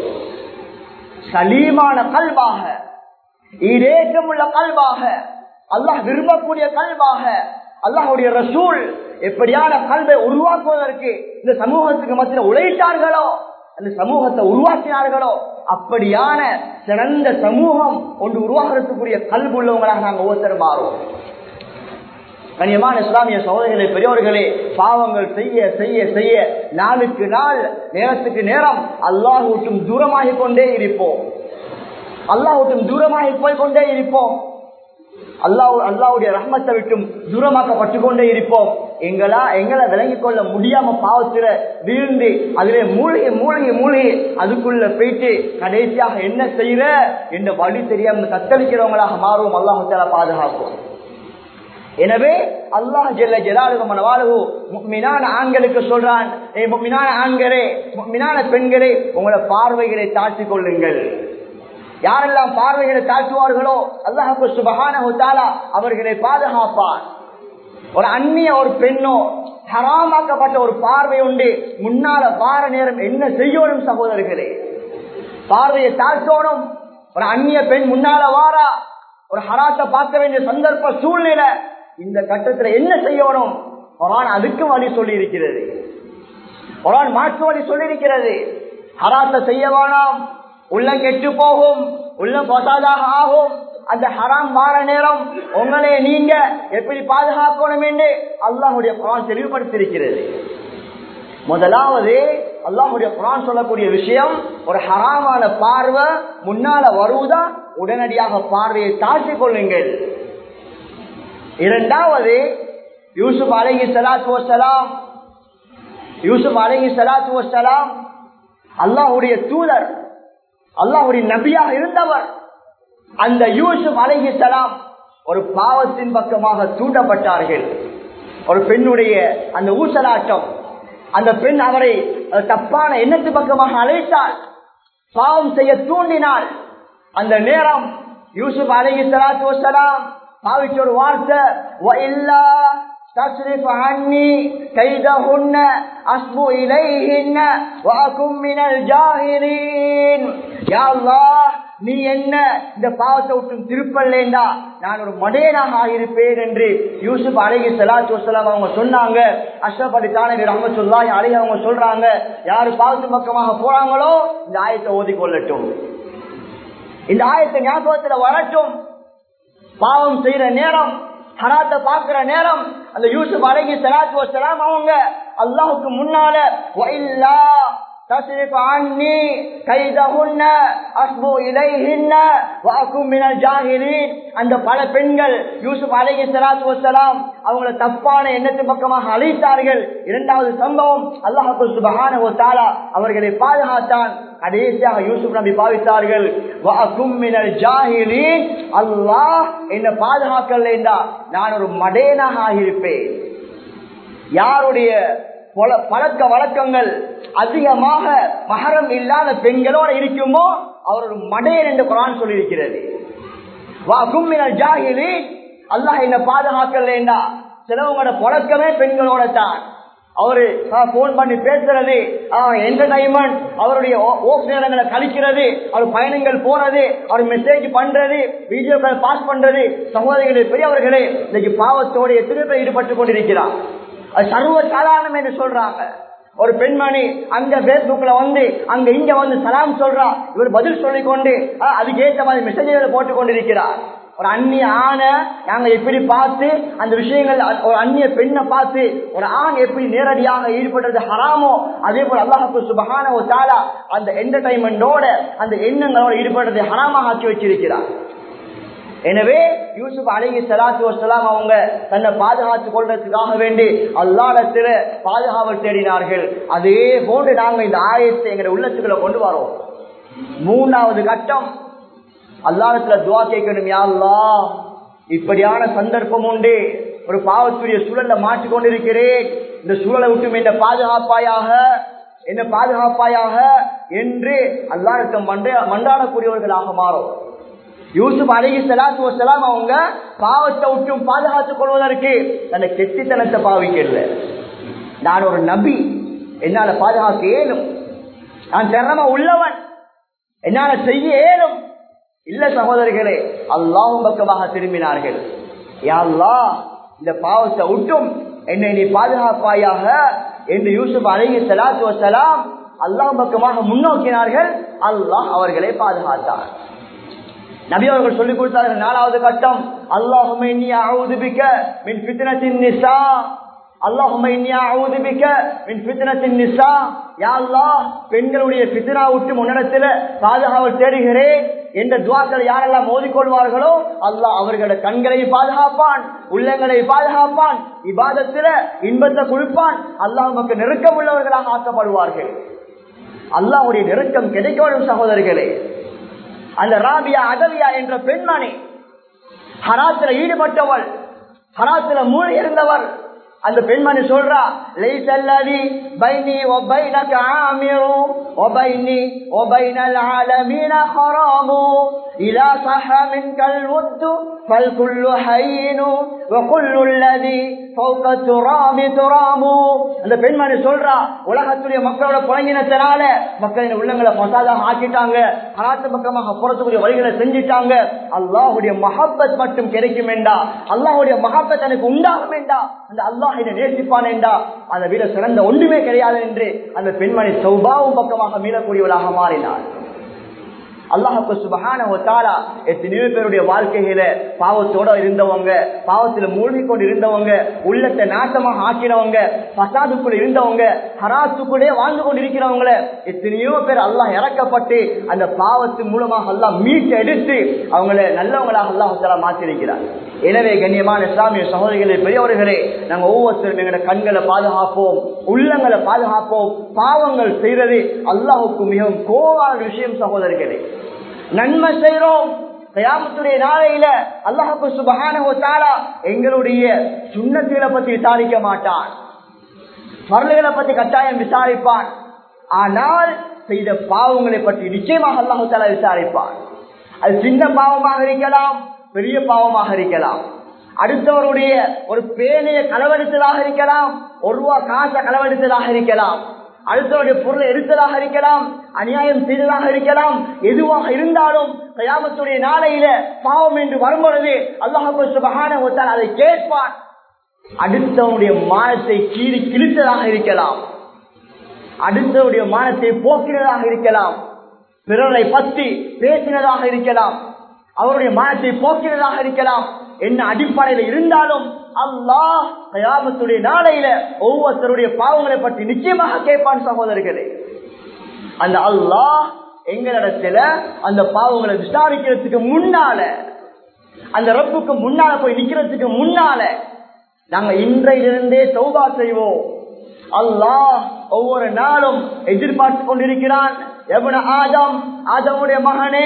சலீமான கல்பாக, ஈரேற்றம் உள்ள கல்பாக, அல்லாஹ் விரும்பக்கூடிய கல்பாக, அல்லாஹ்வுடைய ரசூல் எப்படியான கல்வை உருவாக்குவதற்கு இந்த சமூகத்துக்கு மத்தியில் உழைத்தார்களோ, அந்த சமூகத்தை உருவாக்கினார்களோ, அப்படியான சிறந்த சமூகம் ஒன்று உருவாகிறதுக்குரிய கல்வி உள்ளவங்களாக நாங்கள் ஒவ்வொருத்தரும் மாறுவோம். கண்ணியமான இஸ்லாமிய சகோதரர்களே, பெரியோர்களே, பாவங்கள் செய்ய செய்ய செய்ய நாளுக்கு நாள், நேரத்துக்கு நேரம் அல்லாஹ் விட்டும் தூரமாகிக் கொண்டே இருப்போம், அல்லாஹ் விட்டும் தூரமாகி போய்கொண்டே இருப்போம், அல்லாஹ்வுடைய ரஹ்மத்தை விட்டும் தூரமாக்கப்பட்டு கொண்டே இருப்போம். எங்களை விளங்கிக் கொள்ள முடியாம பாவத்தில வீழ்ந்து அதிலே மூழ்கி மூழ்கி மூழ்கி அதுக்குள்ள போயிட்டு கடைசியாக என்ன செய்யற என்ற வழி தெரியாம தத்தளிக்கிறவங்களாக மாறுவோம். அல்லாஹ் தஆலா பாதுகாப்போம். எனவே அல்லாஹ் ஜல்ல ஜலாலுஹு மனவாலுஹு முஃமினான ஆண்களுக்கு சொல்றான், ஏ முஃமினான ஆண்களே, முஃமினான பெண்களே, உங்களோட பார்வைகளை தாழ்த்திக் கொள்ளுங்கள். யாரெல்லாம் பார்வைகளை தாழ்த்துவார்களோ அல்லாஹ் சுப்ஹானஹு வ தஆலா அவர்களை பாதுகாப்பான். ஒரு அந்நிய ஒரு பெண்ணோ ஹராமாக்கப்பட்ட ஒரு பார்வை உண்டு, முன்னால வார நேரம் என்ன செய்யணும் சகோதரர்களே? பார்வையை தாழ்த்தணும். ஒரு அந்நிய பெண் முன்னால வாரா, ஒரு ஹராத்தை பார்க்க வேண்டிய சந்தர்ப்ப சூழ்நிலை, இந்த கட்டத்தில் என்ன செய்யணும்? குர்ஆன் அதுக்கு வழி சொல்லி இருக்கிறது, குர்ஆன் மாற்று வழி சொல்லி இருக்கிறது. ஹராத்தை செய்ய வேணாம், உள்ளம் கெட்டு போகும், உள்ளம் பசாதாக ஆகும். அந்த ஹராம் வார நேரம் உங்களே நீங்க எப்படி பாதுகாக்கணும் என்று அல்லாஹ்வுடைய குர்ஆன் தெளிவுபடுத்தியிருக்கிறது. முதலாவது அல்லாஹ்வுடைய குர்ஆன் சொல்லக்கூடிய விஷயம், ஒரு ஹராமான பார்வை முன்னால வருவதா உடனடியாக பார்வையை தாழ்த்திக் கொள்ளுங்கள். இரண்டாவது, யூசுப் அலைஹிஸ்ஸலாத்து வஸ்ஸலாம் அல்லாஹ்வுடைய தூதர், அல்லாஹ்வுடைய நபியாக இருந்தவர். அந்த யூசுப் அலைஹிஸ்ஸலாம் ஒரு பாவத்தின் பக்கமாக தூண்டப்பட்டார்கள். ஒரு பெண்ணுடைய அந்த ஊசலாட்டம், அந்த பெண் அவரை தப்பான எண்ணத்து பக்கமாக அழைத்தாள், பாவம் செய்ய தூண்டினாள். அந்த நேரம் யூசுப் அலைஹிஸ்ஸலாத்து வஸ்ஸலாம் பாவிச்ச ஒரு வார்த்தை, வஇல்லா تصرف عني كيدهن أصب إليهن وأكن من الجاهلين. يا الله, நீ என்ன இந்த பாவத்தை விட்டு திருப்பல்லேண்டா நான் ஒரு மடேனாக ஆகியிருப்பேன் என்று யூசுப் அலைஹிஸ்ஸலாத்து வஸ்ஸலாம் அவங்க சொன்னாங்க. அஷ்ரஃப் அலி தானவி ரஹ்மத்துல்லாஹி அலைஹி அவங்க சொல்றாங்க, யாரு பாவத்து பக்கமாக போறாங்களோ இந்த ஆயத்தை ஓதிக்கொள்ளட்டும், இந்த ஆயத்தை ஞாபகத்துல வரட்டும். பாவம் செய்யற நேரம், ஹராத்தை பார்க்கிற நேரம் அந்த யூசுப் அலைஹிஸ்ஸலாத்து வஸ்ஸலாம் அவங்க அல்லாஹ்வுக்கு முன்னால வஇல்லா தஸ்ரிஃப் அன்னி கைதஹுன்ன அஸ்பு இலைஹின்ன வஅகும் மினல் ஜாஹிலீன். அந்த பல பெண்கள் யூசுப் அலைஹிஸ்ஸலாத்து வஸ்ஸலாம் அவங்களை தப்பான எண்ணத்து பக்கமாக அழைத்தார்கள். இரண்டாவது சம்பவம், அல்லாஹ் சுப்ஹானஹு வ தஆலா அவர்களை பாதுகாத்தான். கடைசியாக யூசுப் நபி பாவித்தார்கள், வஅகும் மினல் ஜாஹிலீன், அல்லாஹ் என்ன பாதுகாக்கலைண்டா நான் ஒரு மடேனாக ஆகியிருப்பேன். யாருடைய பழக்க வழக்கங்கள் அதிகமாக மஹரம் இல்லாத பெண்களோட இருக்குமோ அவர் ஒரு மடேன் என்று குர்ஆன் சொல்லி இருக்கிறது. வஅகும் மினல் ஜாஹிலீன், அல்லாஹ் என்ன பாதுகாக்கலைண்டா சிலவங்களோட பழக்கமே பெண்களோட தான். அவரு போன் பண்ணி பேசுறது, என்டர்டைன்மெண்ட், அவருடைய ஓஃப் நேரங்களை கழிக்கிறது, அவர் பயணங்கள் போறது, அவர் மெசேஜ் பண்றது, வீடியோக்கள் பாஸ் பண்றது. சகோதரிகளே பெரியவர்களே, இன்னைக்கு பாவத்தோடு எத்தனை பேர் ஈடுபட்டு கொண்டிருக்கிறார். அது சர்வ சாதாரணம் என்று சொல்றாங்க. ஒரு பெண்மணி அங்க பேஸ்புக்ல வந்து அங்க இங்க வந்து சலாம் சொல்றா, இவர் பதில் சொல்லிக் கொண்டு அதுக்கு ஏற்ற மாதிரி மெசேஜ்களை போட்டுக் கொண்டிருக்கிறார். ஒரு அந்நிய ஆணை நாங்க எப்படி பார்த்து அந்த விஷயங்கள், ஒரு அந்நிய பெண்ணை பார்த்து ஒரு ஆண் எப்படி நேரடியாக ஈடுபடுறது ஹராமோ அதே போல அல்லாஹ் சுப்ஹானஹு வ தஆலா அந்த என்டர்டைன்மெண்டோட அந்த எண்ணங்களோட ஈடுபடுறதை ஹராமாக ஆக்கி வச்சிருக்கிறார். எனவே யூசுப் அலைஹிஸ்ஸலாத்து வஸ்ஸலாம் அவங்க தன்னை பாதுகாத்துக் கொள்றதுக்காக வேண்டி அல்லாஹ்விடத்தில பாதுகாவல் தேடினார்கள். அதே போன்று நாங்க இந்த ஆயத்தை எங்களுடைய உள்ளத்துக்குள்ள கொண்டு வரோம். மூன்றாவது கட்டம், அல்லாஹ்விடத்தில துஆ கேட்கணும். யா அல்லாஹ், இப்படியான சந்தர்ப்பம் உண்டு, ஒரு பாவத்துடைய சூழலை மாற்றிக் கொண்டிருக்கிறேன், இந்த சூழலை விட்டு என்ன பாதுகாப்பாயாக, என்ன பாதுகாப்பாயாக என்று அல்லாஹ்விடம் மன்றாடக்கூடியவர்களாக மாறும். யூசுப் அலைஹிஸ்ஸலாத்து வஸ்ஸலாம் அவங்க பாவத்தை விட்டும் பாதுகாத்துக் கொள்வதற்கு தன்னை கெட்டித்தனத்தை பாவிக்கல. நான் ஒரு நபி, என்னால பாதுகாக்க ஏலும், நான் திறமை உள்ளவன், என்னால செய்ய ஏலும். இல்ல சகோதரிகளே, அல்லாஹ்வின் பக்கமாக திரும்பினார்கள். யா அல்லாஹ், இந்த பாவத்தை விட்டும் என்னை நீ பாதுகாப்பாயாக என்று யூசுப் அலைஹிஸ்ஸலாத்து வஸ்ஸலாம் அல்லாஹ்வின் பக்கமாக முன்னோக்கினார்கள். அல்லாஹ் அவர்களை பாதுகாத்தார். நபி அவர்கள் சொல்லிக் கொடுத்தார்கள். நாலாவது கட்டம், அல்லாஹும்ம இன்னி அஊது பிக மின் ஃபித்னத்தின் நிஸா, அல்லாஹும்ம இன்னி அஊது பிக மின் ஃபித்னத்தின் நிஸா. யா அல்லாஹ், பெண்களுடைய ஃபித்னா விட்டு முன்னிடத்தில் பாதுகாவல் தேடுகிறேன் என்ற துஆக்களை யாரெல்லாம் ஓதிக்கொள்வார்களோ அல்லாஹ் அவர்களுடைய கண்களை பாதுகாப்பான், உள்ளங்களை பாதுகாப்பான், இபாதத்தில இன்பத்தை கொடுப்பான். அல்லாஹ் நமக்கு நெருக்கம் உள்ளவர்களாக ஆக்கப்படுவார்கள். அல்லாஹ்வுடைய நெருக்கம் கிடைக்கும் சகோதரிகளே. அந்த ராபியா அதவியா என்ற பெண்மணி ஹராத்துல ஈடுபட்டவள், ஹராத்துல மூழ்கி இருந்தவர். அந்த பெண்மணி சொல்றா, லைஸல்லதி பைனி வ பைனக ஆமிரு வ பைனி வ பைனல் ஆலமீன ஹராமு இதா ஸஹ மின்கல் வுத்து ஃபல் குல்லு ஹைனு வ குல்லு அல்லதி ஃபௌக துராமி துராமு. அந்த பெண்மணி சொல்றா, உலகத்துடைய மக்களோட புலங்கினத்தினால மக்களின் உள்ளங்களை ஃபசாதாக ஆக்கிட்டாங்க, ஹராத்து பக்கமாக போறதுக்குரிய வழிகளை செஞ்சிட்டாங்க. அல்லாஹ்வுடைய மஹப்பத் மட்டும் கிடைக்கும் என்றா, அல்லாஹ்வுடைய மஹப்பத் எனக்கு உண்டாகும் என்றா, அந்த அல்லாஹ் இதை நேசிப்பான் என்றா, அதை விட சிறந்த ஒன்றுமே கிடையாது என்று அந்த பெண்மணி தௌபாவின் பக்கமாக மீளக்கூடியவளாக மாறினார். அல்லாஹ் சுப்ஹானஹு வ தஆலா எத்தனையோ பேருடைய வாழ்க்கையில பாவத்தோட இருந்தவங்க, பாவத்துல மூழ்கி கொண்டு இருந்தவங்க, உள்ளத்தை நாசமாக ஆக்கினவங்க, பசாதுக்குள்ள இருந்தவங்க, ஹராத்துக்குள்ளே வாழ்ந்து கொண்டு இருக்கிறவங்கள எத்தனையோ பேர் அல்லாஹ் இறக்கப்பட்டு அந்த பாவத்து மூலமாக அல்லாஹ் மீட்டு எடுத்து அவங்களை நல்லவங்களாக அல்லாஹ் தஆலா மாற்றியிருக்கிறார். எனவே கண்ணியமான இஸ்லாமிய சகோதரிகளே, பெரியவர்களே, நாங்க ஒவ்வொருத்தரும் எங்களோட கண்களை பாதுகாப்போம், உள்ளங்களை பாதுகாப்போம். பாவங்கள் செய்யறது அல்லாஹுக்கு மிகவும் கோவான விஷயம் சகோதரிகளே. நன்மை செய்யறோம், கியாமத்துடைய நாளையில அல்லாஹ் சுப்ஹானஹு வ தஆலா எங்களுடைய சுன்னத்துகளை பத்தி விசாரிக்க மாட்டான், ஃபர்லுகளை பத்தி கட்டாயம் விசாரிப்பான். ஆனால் செய்த பாவங்களை பற்றி நிச்சயமாக அல்லாஹ் தஆலா விசாரிப்பான். அது சின்ன பாவமாக இருக்கலாம், பெரிய பாவமாக இருக்கலாம், அடுத்தவருடைய ஒரு பேனையை களவெடுத்ததாக இருக்கலாம், ஒரு ரூபா காசை களவெடுத்ததாக இருக்கலாம். அடுத்தவருடைய பொருளை எடுத்ததாக இருக்கலாம், அநியாயம் செய்ததாக இருக்கலாம். எதுவாக இருந்தாலும் கியாமத்துடைய நாளையில பாவம் என்று வரும்பொழுது அல்லாஹ் சுப்ஹானஹு வ தஆலா அதை கேட்பான். அடுத்தவனுடைய மானத்தை கீறி கிழித்ததாக இருக்கலாம், அடுத்தவருடைய மானத்தை போக்கினதாக இருக்கலாம், பிறரை பற்றி பேசினதாக இருக்கலாம், அவருடைய மானத்தை போக்கினதாக இருக்கலாம். என்ன அடிப்படையில் இருந்தாலும் அல்லாஹ் கியாமத்துடைய நாளையில ஒவ்வொருத்தருடைய பாவங்களை பற்றி நிச்சயமாக கேட்பான். சகோதரர்களே, அந்த அல்லாஹ் எங்களிடத்துல அந்த பாவங்களை விசாரிக்கிறதுக்கு முன்னால, அந்த ரப்புக்கு முன்னால போய் நிக்கிறதுக்கு முன்னால நாங்க இன்றையிலிருந்தே தௌபா செய்வோம். அல்லாஹ் ஒவ்வொரு நாளும் எதிர்பார்த்து கொண்டிருக்கிறான். ஆதமுடைய மகனே,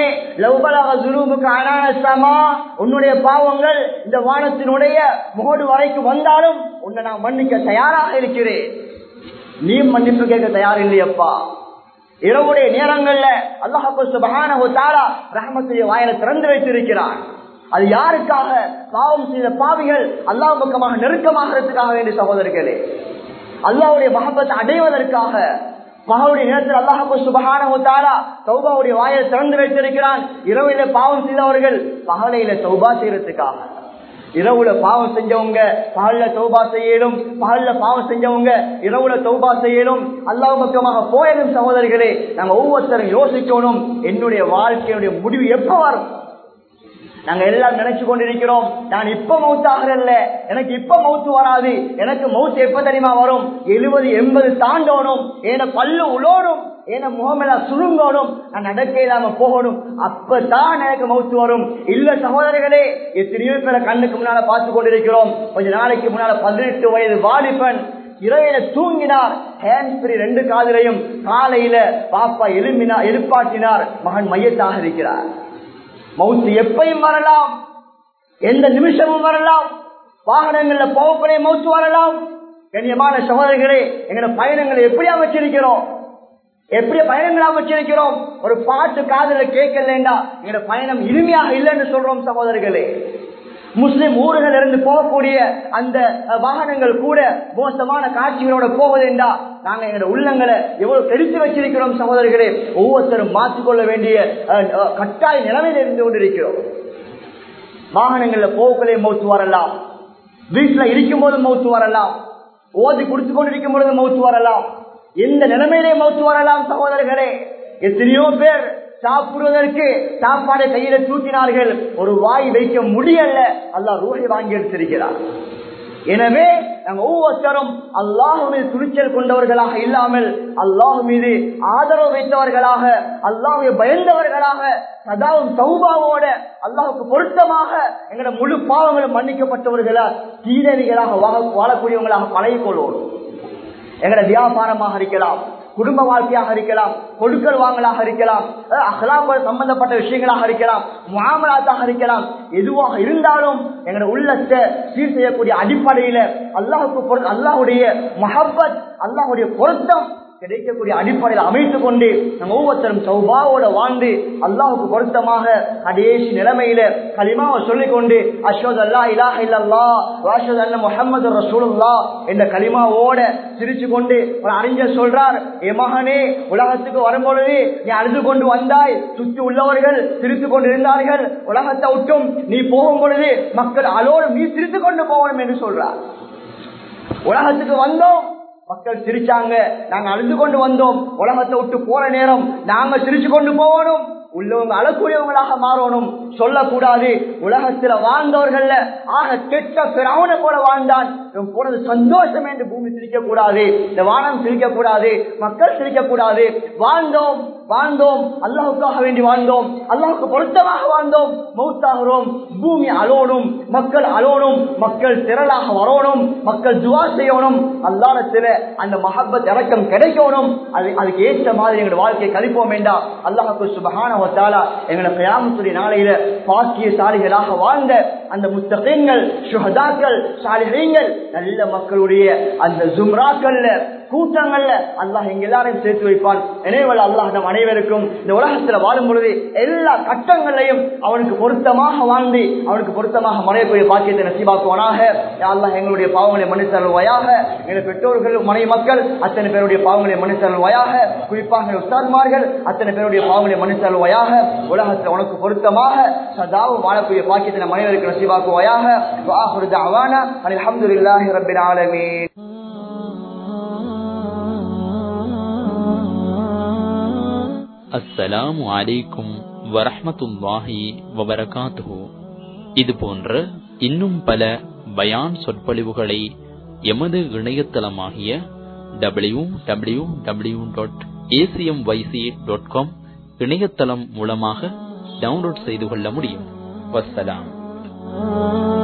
உன்னுடைய பாவங்கள் இந்த வானத்தினுடைய முகடு வரைக்கும் வந்தாலும் உன்னை நான் மன்னிக்க தயாராக இருக்கிறேன். நீ மன்னிப்பு கேட்க தயார் இல்லையப்பா. இரவுடைய நேரங்கள்ல அல்லாஹ் சுப்ஹானஹு வ தஆலா ரஹ்மத்துடைய வாயிலை திறந்து வைத்திருக்கிறான். அது யாருக்காக? பாவம் செய்த பாவிகள் அல்லாஹ் பக்கமாக நெருக்கமாகிறதுக்காக வேண்டிய சகோதரர்களே, அல்லாஹ்வுடைய மஹப்பத்தை அடைவதற்காக பகலுடைய நேரத்தில் அல்லாஹ் சுப்ஹானஹு வ தஆலா தௌபாவுடைய வாயை திறந்து வைத்திருக்கிறான். இரவில பாவம் செய்தவர்கள் பகலையில தௌபா செய்யறதுக்காக. இரவுல பாவம் செஞ்சவங்க பகல்ல தௌபா செய்யலும், பகல்ல பாவம் செஞ்சவங்க இரவுல தௌபா செய்யலும். அல்லாஹ் பக்கமாக போயிடும். சகோதரிகளே, நாங்க ஒவ்வொருத்தரும் யோசிக்கணும், என்னுடைய வாழ்க்கையுடைய முடிவு எப்ப வரும்? நாங்க எல்லாம் நினைச்சு கொண்டிருக்கிறோம், நான் இப்ப மௌத்தாகிறல்ல, எனக்கு இப்ப மௌத்து வராது, எனக்கு மௌத்து எப்ப தெரியுமா வரும்? 70-80 தாண்டணும், ஏன பல்லு உலோடும், ஏன முகமெல்லாம் சுருங்கணும், நான் நடக்க இல்லாம போகணும், அப்பதான் எனக்கு மௌத்து வரும். இல்ல சகோதரர்களே, எத்தனையோ பேரை கண்ணுக்கு முன்னால பார்த்து கொண்டிருக்கிறோம். கொஞ்ச நாளைக்கு முன்னால 18 வயது வாலிபன் இரவில தூங்கினார், ஹேண்ட் ஃப்ரீ 2 காதிலையும். காலையில பாப்பா எழுப்பாட்டினார், மகன் மையத்தாக இருக்கிறார். மௌத்து எப்பயும் வரலாம், எந்த நிமிஷமும் வரலாம். வாகனங்கள்ல போகப்படைய மௌத்து வரலாம். கண்ணியமான சகோதரர்களே, எங்களோட பயணங்களை எப்படி அமைச்சிருக்கிறோம்? எப்படி பயணங்களை அமைச்சிருக்கிறோம்? ஒரு பாட்டு காதல கேட்கலண்டா எங்களோட பயணம் இனிமையாக இல்லைன்னு சொல்றோம். சகோதரர்களே, முஸ்லிம் ஊர்கள் இருந்து போகக்கூடிய அந்த வாகனங்கள் கூட மோசமான காட்சிகளோட போவதென்றா நாங்க எங்களோட உள்ளங்களை எவ்வளவு தெரித்து வச்சிருக்கிறோம். சகோதரர்களே, ஒவ்வொருத்தரும் மாற்றிக்கொள்ள வேண்டிய கட்டாய நிலைமையில் இருந்து கொண்டிருக்கிறோம். வாகனங்கள்ல போகலே மௌத்து வரலாம், வீட்டுல இருக்கும் போது மௌத்து வரலாம், ஓதி குடிச்சு கொண்டிருக்கும் பொழுது மௌத்து வரலாம், எந்த நிலைமையிலே மௌத்து வரலாம். சகோதரர்களே, எத்தனையோ பேர் சாப்பிடுவதற்கு சாப்பாடை கையில தூக்கினார்கள், ஒரு வாய் வைக்க முடியல, அல்லாஹ் ரூஹை வாங்கி எடுத்திருக்கிறார். எனவே நாங்கள் ஒவ்வொருத்தரும் அல்லாஹ் மீது துணிச்சல் கொண்டவர்களாக இல்லாமல் அல்லாஹ் மீது ஆதரவு வைத்தவர்களாக, அல்லாஹ்வை பயந்தவர்களாக, சதாவும் தௌபாவோட அல்லாஹுக்கு பொருத்தமாக எங்களோட முழு பாவங்களும் மன்னிக்கப்பட்டவர்களா தீரவிகளாக வாழக்கூடியவங்களாக பழகிக் கொள்வோம். எங்களோட வியாபாரமாக இருக்கலாம், குடும்ப வாழ்க்கையாக இருக்கலாம், கொடுக்கல் வாங்கலாக இருக்கலாம், அஹ்லாக் சம்பந்தப்பட்ட விஷயங்களாக இருக்கலாம், முஆமலாத்தாக இருக்கலாம், எதுவாக இருந்தாலும் எங்களுடைய உள்ளத்தை சீர் செய்யக்கூடிய அடிப்படையில அல்லாஹ்வுடைய மஹப்பத், அல்லாஹ்வுடைய பொருத்தம் கிடைக்கக்கூடிய அடிப்படையில் அமைத்துக் கொண்டு நம்ம ஒவ்வொருத்தரும் தௌபாவோட வாழ்ந்து அல்லாஹுக்கு பொருத்தமாக கடைசி நிலைமையில கலிமாவை சொல்லிக் கொண்டு அஷ்ஹது அல்லா இலாஹ இல்லல்லாஹ் வ அஷ்ஹது அன்ன முஹம்மதுர் ரசூலுல்லாஹ் என்ற கலிமாவோட சிரிச்சு கொண்டு ஒரு அறிஞர் சொல்றார், ஏ மகனே, உலகத்துக்கு வரும்பொழுது நீ அழுது கொண்டு வந்தாய், சுற்றி உள்ளவர்கள் சிரித்துக் கொண்டு இருந்தார்கள், உலகத்தை விட்டும் நீ போகும் பொழுது மக்கள் அலோடு நீ சிரித்துக் கொண்டு போகணும் என்று சொல்றார். உலகத்துக்கு வந்தோம், மக்கள் சிரிச்சாங்க, நாங்க அழுது கொண்டு வந்தோம், உலகத்தை விட்டு போற நேரம் நாங்க சிரிச்சு கொண்டு போகணும், உள்ளவங்க அழக்கூடியவங்களாக மாறணும். சொல்லக்கூடாது உலகத்துல வாழ்ந்தவர்கள் ஆக கெட்ட பிறவனை போல வாழ்ந்தான், போனது சந்தோஷம் என்று பூமி சிரிக்க கூடாது, இந்த வானம் சிரிக்க கூடாது, மக்கள் சிரிக்க கூடாது. வாழ்ந்தோம் வாழ்ந்தோம் அல்லாஹுக்காக வேண்டி வாழ்ந்தோம், அல்லாஹுக்கு பொருத்தமாக வாழ்ந்தோம், மௌத்தாகிறோம், பூமி அலோனும், மக்கள் அலோனும், மக்கள் திரளாக வரணும், மக்கள் துவா செய்யணும், அல்லாஹ்விடத்திலே அந்த மஹப்பத் இரக்கம் கிடைக்கணும். அதுக்கு ஏற்ற மாதிரி எங்களுடைய வாழ்க்கையை கழிப்போம் வேண்டாம். அல்லாஹ் சுப்ஹானஹு வ தஆலா எங்களை கியாமத்துடைய நாளையில பாக்கியசாலிகளாக வாழ்ந்த அந்த முத்தகீன்கள், சுஹதாக்கள், சாலிஹீன்கள், நல்ல மக்களுடைய அந்த ஜும்ராக்கள்ல, கூட்டங்கள்ல அல்லாஹ் எங்க எல்லாரையும் சேர்த்து வைப்பான். எனவே அல்லாஹ் நம் அனைவருக்கும் இந்த உலகத்துல வாழும் பொழுது எல்லா கட்டங்களையும் அவனுக்கு பொருத்தமாக வாழ்ந்து அவனுக்கு பொருத்தமாக மனைவிய பாக்கியத்தை நசீபாக்குவானாக. யா அல்லாஹ் எங்களுடைய பாவங்களை மன்னித்தருள்வாயாக. எங்கள் பெற்றோர்கள், மனைவி மக்கள் அத்தனை பேருடைய பாவங்களை மன்னித்தருள்வாயாக. குறிப்பாக உஸ்தாத்மார்கள் அத்தனை பேருடைய பாவங்களை மன்னித்தருள்வாயாக. உலகத்தில் உனக்கு பொருத்தமாக சதாவும் வாழக்கூடிய பாக்கியத்தை நம் அனைவருக்கு நசீபாக்குவாயாக. வஆஹிரு தஅவானா அல்ஹம்துலில்லாஹி ரப்பில் ஆலமீன். அஸ்ஸலாமு அலைக்கும் வரஹ்மத்துல்லாஹி வபரகாத்துஹு. இது போன்ற இன்னும் பல பயான் சொற்பொழிவுகளை எமது இணையதளமாகிய www.acmyc.com இணையதளம் மூலமாக டவுன்லோட் செய்து கொள்ள முடியும். வஸ்ஸலாம்.